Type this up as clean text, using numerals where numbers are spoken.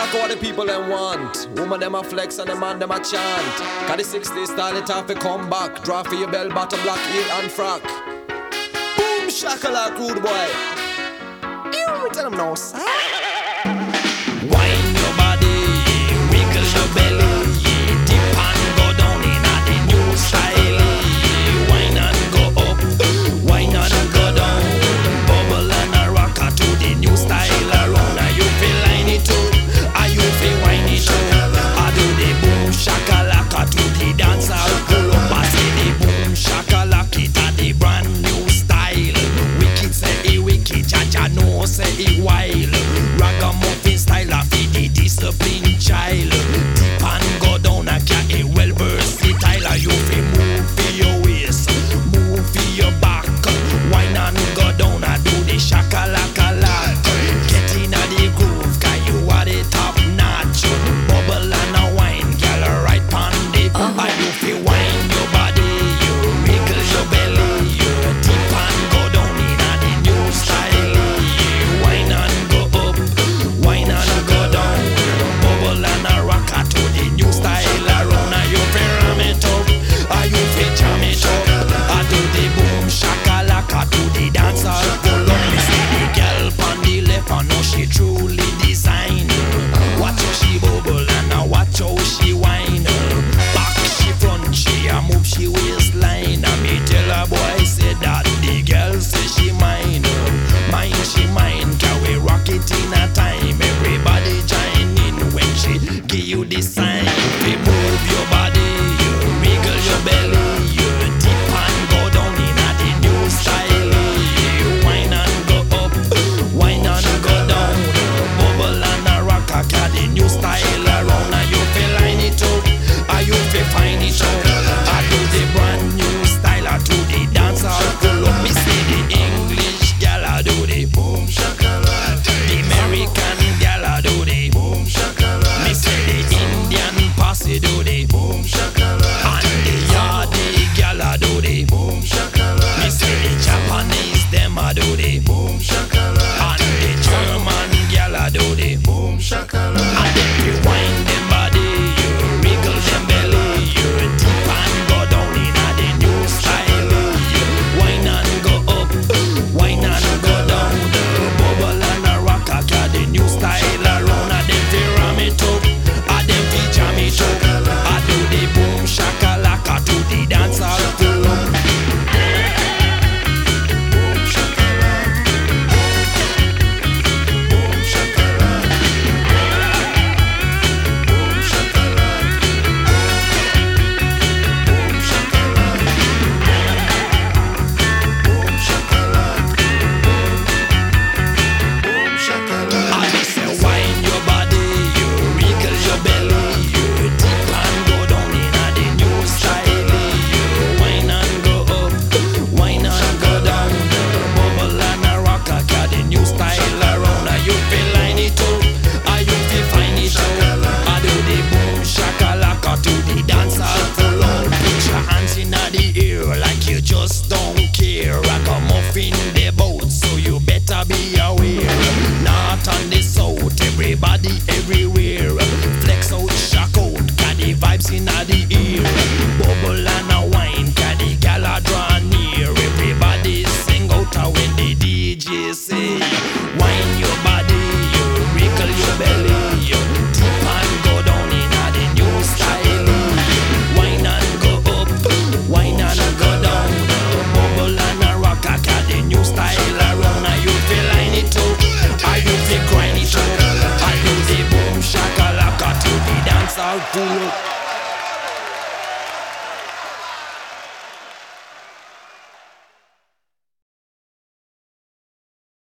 shakalaka what the people them want. Woman them a flex and the man them a chant. Cause the 60s style it have to come back. Draw for your bell bottom, black heel and frock. Boom shakalaka rude boy. You tell them no, sir. Wine your body, wiggle your belly, dip and go down in a the new style. Wine and go up, wine and go down, bubble and a rocker to the new style around. Are you feel line it up? Are you feel wine it up? I do the boom shakalaka to the dance hall pull up. I say the boom shakalaka it a the brand new style. Wicked say it wicked, Jaja no say it wild. Ragamuffin style of the discipline child. Dip and go down a cat a well versatile. You fi move for your waist, move for your back. Wine and go down a do the shakalaka lock. Get in a the groove, cause you are the top notch. Bubble and a wine, girl right pon the. And you fi wine your body, you wiggle your belly, you dip and go down in a the new style. Wine and go up, wine and go down, bubble and a rocker to the new style around. Are you fi ram it up? Are you fi jam it up? I do the boom shakalaka to the dance hall pull up. Me see the girl pon the left, I know she truly design. Watch how she bubble and I watch how she whine. Back she front, she a move she waistline. And me tell her boy say that the girl say she mine. Mine she mine, can we rock it in a time? Everybody join in when she give you the sign. You move your body, you wiggle your belly, you dip and go down in a the new style. You wine and go up, wine and go down, bubble and a rock a the new style around. Are you feel line it up? Are you feel find it up? I do the brand new style, I do the dance hall pull up. Me see the English gal I do the boom shakalaka. The American gal I do the boom shakalaka. Me see the Indian posse do the boom shakalaka. And the Yardi gal I do the boom shakalaka. Me see the Japanese them I do the boom shakalaka. And the German gal I do the boom shakalaka. And then you wind them body, you wiggle them belly, you dip and go down in a the new style. You wine and go up, wine and go down, bubble and a rock a the new style around. And them fi ram it up, and them fi jam it up. I do the boom shakalaka to the dance hall pull up. Boom shakalaka, boom shakalaka, boom shakalaka, boom shakalaka, boom shakalaka, boom shakalaka. I just say wine your body, you wiggle your belly, you dip and go down in a the new style. You wine and go up, wine and go down, bubble and a rock a the new style around. Are you feel line it up? Are you feel find it up? I do the boom shakalaka to the dance hall full on. Put your hands in the air like you just don't care. Ragamuffin the boat, so you better be aware. North and the south, everybody everywhere. Flex out, shock out, got the vibes in the ear. Bubble and a wine, got the gala draw near. Everybody sing out when the DJ say, wine your body, you wiggle your belly, you dip and go down in a the new style. Wine and go up, wine and go down, bubble and a rock a the new style around. Are you feel line it up? Are you feel grind it up? I do the boom shakalaka to the dance hall pull up.